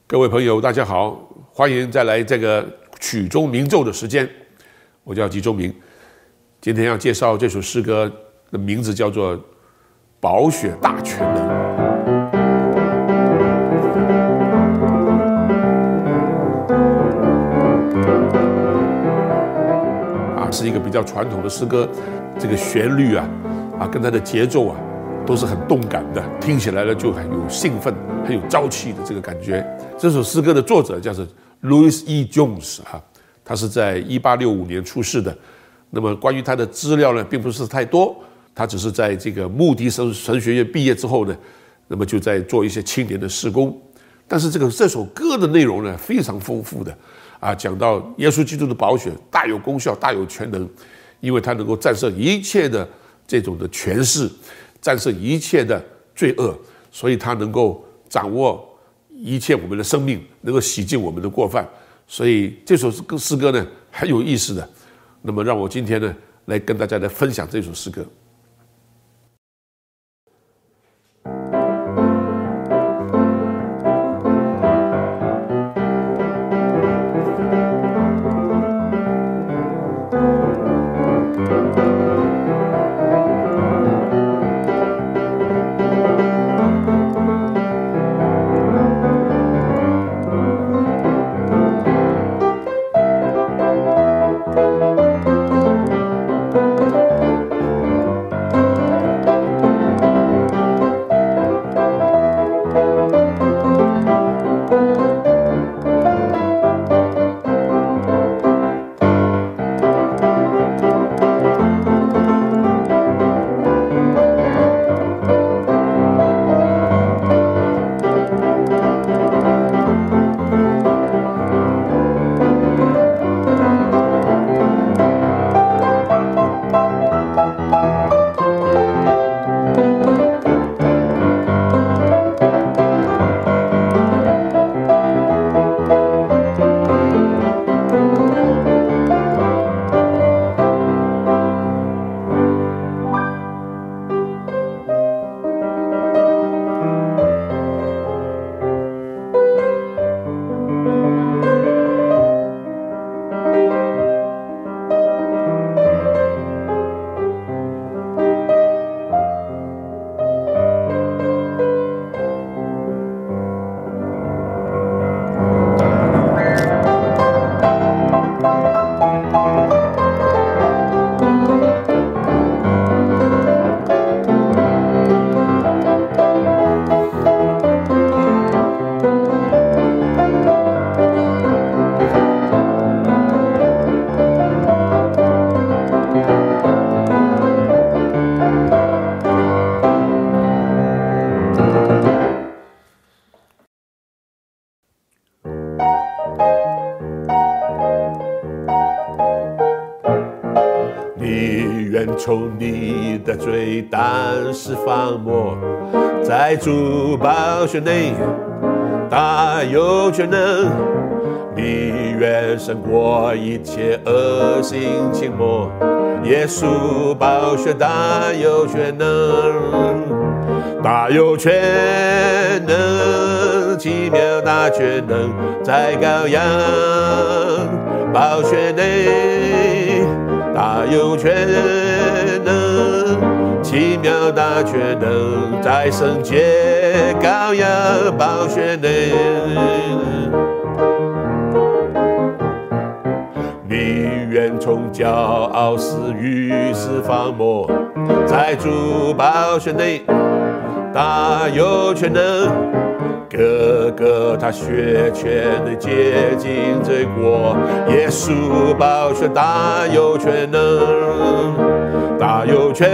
各位朋友，大家好，欢迎再来这个曲中鸣奏的时间。我叫吉中鸣，今天要介绍这首诗歌的名字叫做《宝血大全能》。是一个比较传统的诗歌，这个旋律跟它的节奏都是很动感的，听起来呢就很有兴奋、很有朝气的这个感觉。这首诗歌的作者叫做 Louis E. Jones 他是在1865年出世的。那么关于他的资料呢，并不是太多，他只是在这个穆迪神学院毕业之后呢，那么就在做一些青年的事工。但是这首歌的内容呢，非常丰富的讲到耶稣基督的宝血大有功效、大有全能，因为他能够战胜一切的这种的权势，战胜一切的罪恶，所以他能够掌握一切我们的生命，能够洗净我们的过犯。所以这首诗歌呢很有意思的。那么让我今天呢来跟大家来分享这首诗歌。从你的罪担释放没，在主宝血内大有全能，你远胜过一切恶行情魔。耶稣宝血大有全能，大有全能，奇妙大全能，在羔羊宝血内大有全能，奇妙大全能，在圣洁羔羊宝血内。你远从骄傲私欲释放没，在主宝血内大有全能，哥哥他血全能洁净罪过，耶稣宝血大有全能，大有全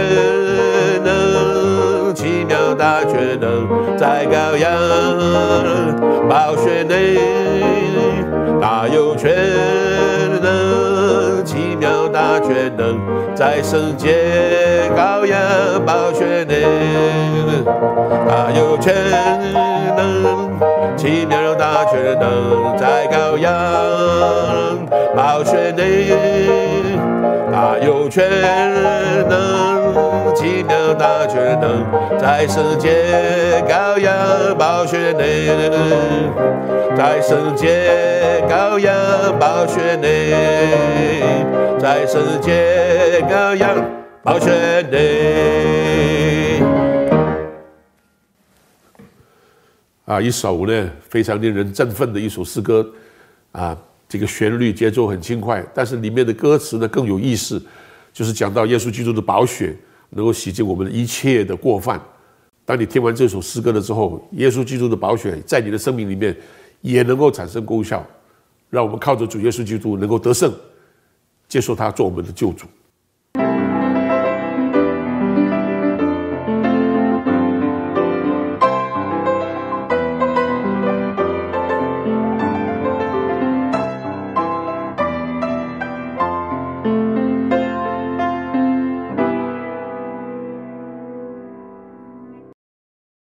能，奇妙大全能，在羔羊宝血内大有全能，奇妙大全能，在圣洁羔羊宝血内大有全能，奇妙大全能，在羔羊宝血内大有全能，奇妙大全能，在圣洁羔羊宝血内，在圣洁羔羊宝血内，在圣洁羔羊宝血内。一首呢非常令人振奋的一首诗歌这个旋律节奏很轻快，但是里面的歌词呢更有意思，就是讲到耶稣基督的宝血能够洗净我们的一切的过犯。当你听完这首诗歌了之后，耶稣基督的宝血在你的生命里面也能够产生功效，让我们靠着主耶稣基督能够得胜，接受他做我们的救主。